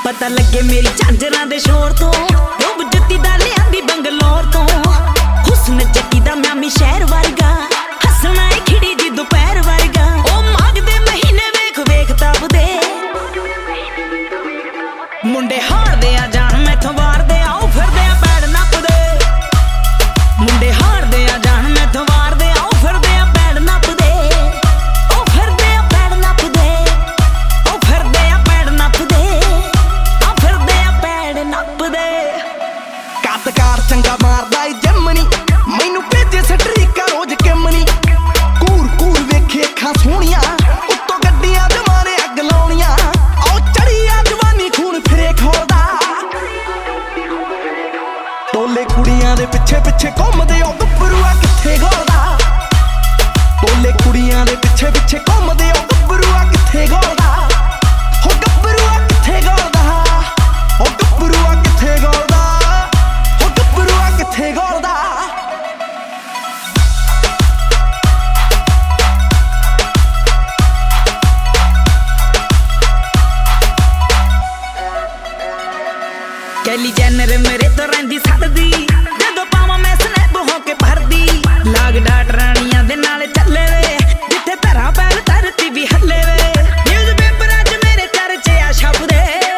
पता लगे मेरी झांजरां दे शोर तो रूप जत्ती दा लियांदी बंगलोर तो हुस्न जक्की दा म्यामी शहर वर्गा हसना है खिड़ी जी दोपहर वर्गा ओ माघ दे महीने वेख वेख तपदे मुंडे हारदे आ जान मैथों वारदे आओ फिरदे आ पैड़ नपदे मुंडे हारदे आ जान मैथों वारदे आओ फिरदे आ पैड़ नपदे ओ फिरदे आ पैड़ नपदे ओ फिरदे आ पैड़ नपदे ओ फिरदे आ पैड़ नपदे कदकार चंगा मारदा ई जमनी मैनू भेजे सटरीका रोज किमनी कूर कूर वेखे अखां सोहणियां उत्तों गड्डियां जमाने अग लाउणियां आओ चढ़ी आ जवानी खून फिरे खोलदा टोले कुड़ियां दे पिछे पिछे घुमदे ओ गब्बरूआ किथे गोलदा टोले कुड़ियां दे पिछे पिछे घुमदे ओ गब्बरूआ किथे गोलदा हो गब्बरूआ किथे गोलदा हो गब्बरूआ किथे गोलदा हो गब्बरूआ किथे गोलदा कैली जैनर मेरे तो रहिंदी सड़दी जदों पावां मैं स्नैप हो के भरदी लाग डाट राणियां दे नाल चले वे जिथे धरा पैर धरती भी हले वे न्यूज़ पेपर अज मेरे चर्चे आ छपदे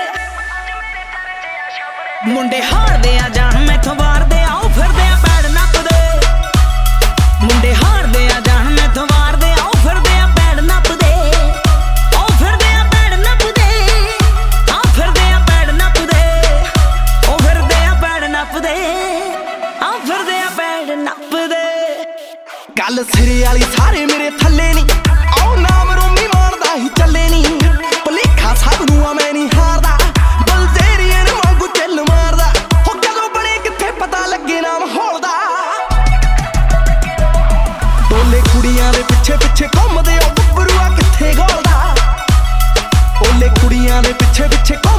मुंडे हारदे आ जान मैथों वारदे आओ फिरदे आ पैड़ नपदे मुंडे हारदे आ जान मैथों वारदे आओ फिरदे आ पैड़ नपदे ओ फिरदे आ पैड़ नपदे आओ फिरदे आ पैड़ नपदे ओ फिरदे आ पैड़ नपदे आओ फिरदे आ पैड़ नपदे गल सिरे वाली सारे मेरे थल्ले नी आओ नाम रोमी मारदा ही चले नी भलेखा सब नूं आ मैं नहीं हारदा बलजेरियन वांगू चिल मारदा हो कदों बने किथे पता लगे ना माहौल दा टोले कुड़ियां दे पिछे पिछे घुमदे ओ गब्बरूआ किथे गोलदा टोले कुड़ियां दे पिछे पिछे